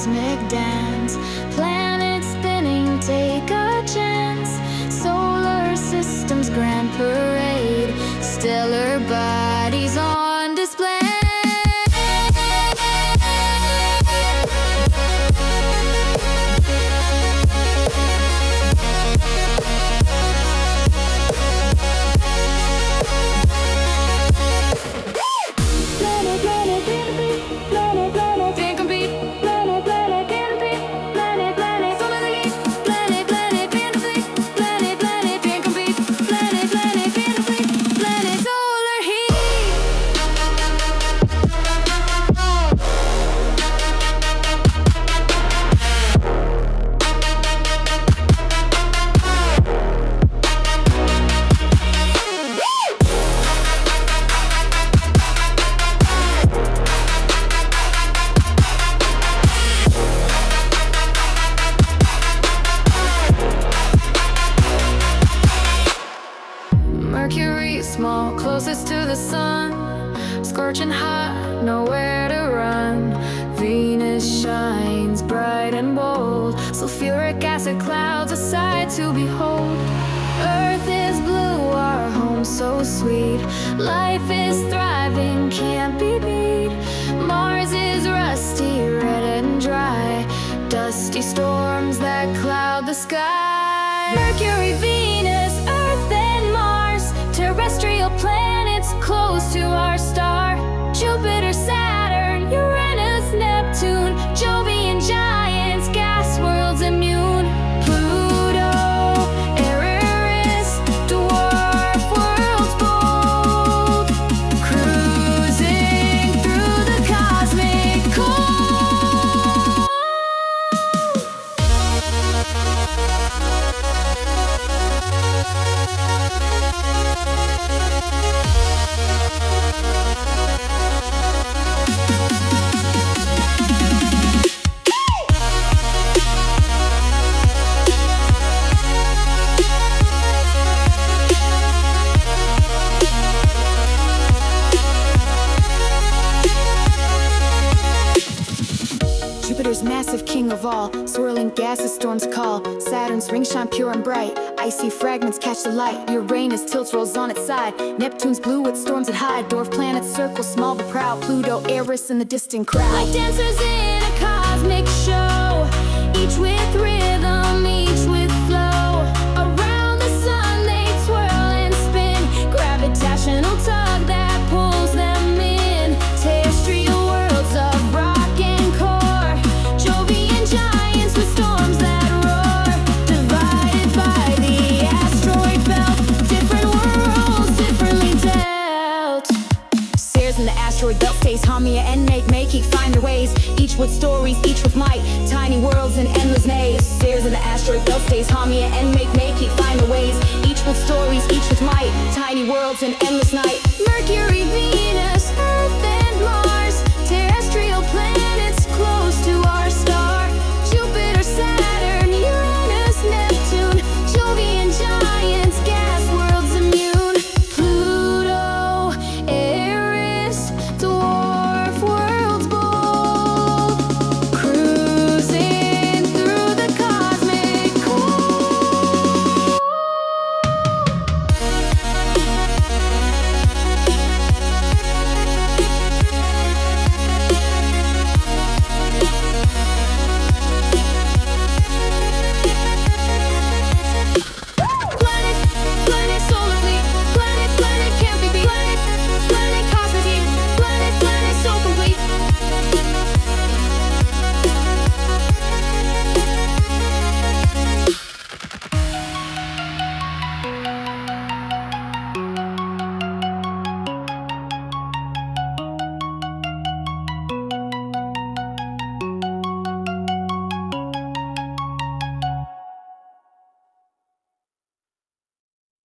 cosmic dance. Planets spinning, take a chance. Solar systems grand parade. Stellar bodies on display. Mercury, small, closest to the sun. Scorching hot, nowhere to run. Venus shines bright and bold. Sulfuric acid clouds, a sight to behold. Earth is blue, our home so sweet. Life is thriving, can't be beat. Mars is rusty, red and dry. Dusty storms that cloud the sky. Mercury, Venus, Earth and Mars. Terrestrial planets close to our star. Jupiter, Saturn, Uranus, Neptune. Jovian giants, gas worlds immune. Pluto, Eris, dwarf worlds bold. Cruising through the cosmic cold. Jupiter's massive, king of all. Swirling gases, storms call. Saturn's rings shine pure and bright. Icy fragments catch the light. Uranus tilts, rolls on its side. Neptune's blue with storms that hide. Dwarf planets circle, small but proud. Pluto, Eris, in the distant crowd. Like dancers in a cosmic show. Each with rhythm, each with flow. Around the sun they twirl and spin. Gravitational tug that pulls them in. Terrestrial worlds of rock and core. Jovian giants with storms that roar. Divided by the asteroid belt. Different worlds, differently dealt. Stairs in the asteroid belt stays. Haumea and Makemake find their ways. Each with stories, each with might. Tiny worlds and endless nays. Stairs in the asteroid belt stays. Haumea and Makemake find their ways. Each with stories, each with might. Tiny worlds and endless night. Mercury, Venus.